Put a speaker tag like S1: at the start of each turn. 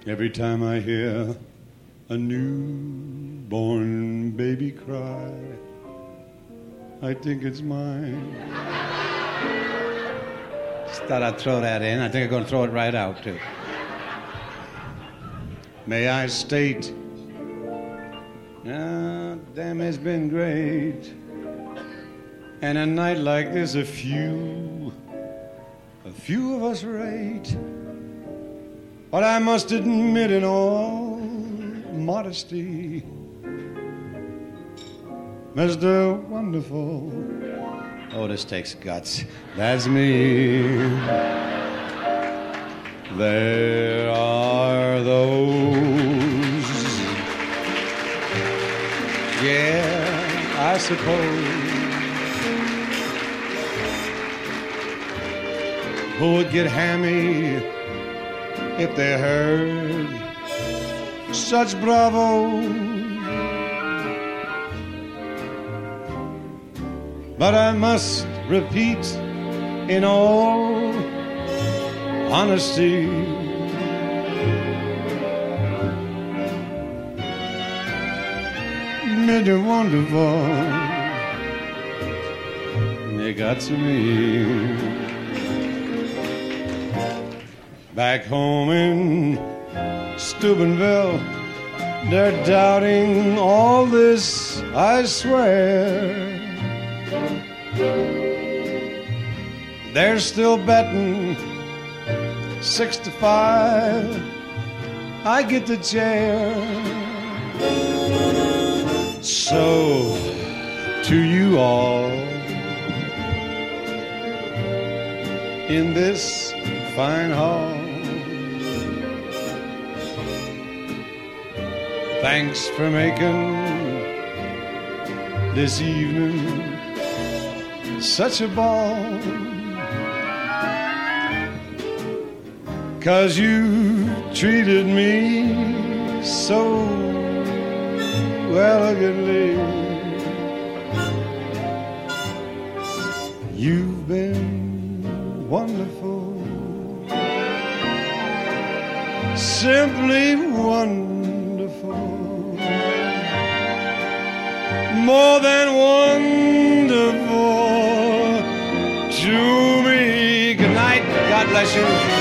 S1: Every time I hear a newborn baby cry, I think it's mine. Just thought I'd throw that in. I think I'm going to throw it right out, too. May I state, damn, it's been great. And a night like this, a few of us rate. But I must admit in all modesty, Mr. Wonderful, oh, this takes guts, that's me. There are those, yeah, I suppose, who would get hammy if they heard such bravo. But I must repeat in all honesty, Mr. Wonderful, they got to me. Back home in Steubenville, they're doubting all this, I swear. They're still betting 6-5 I get the chair. So, to you all in this fine hall, thanks for making this evening such a ball. 'Cause you treated me so elegantly. You've been wonderful, simply wonderful, more than wonderful to me. Good night. God bless you.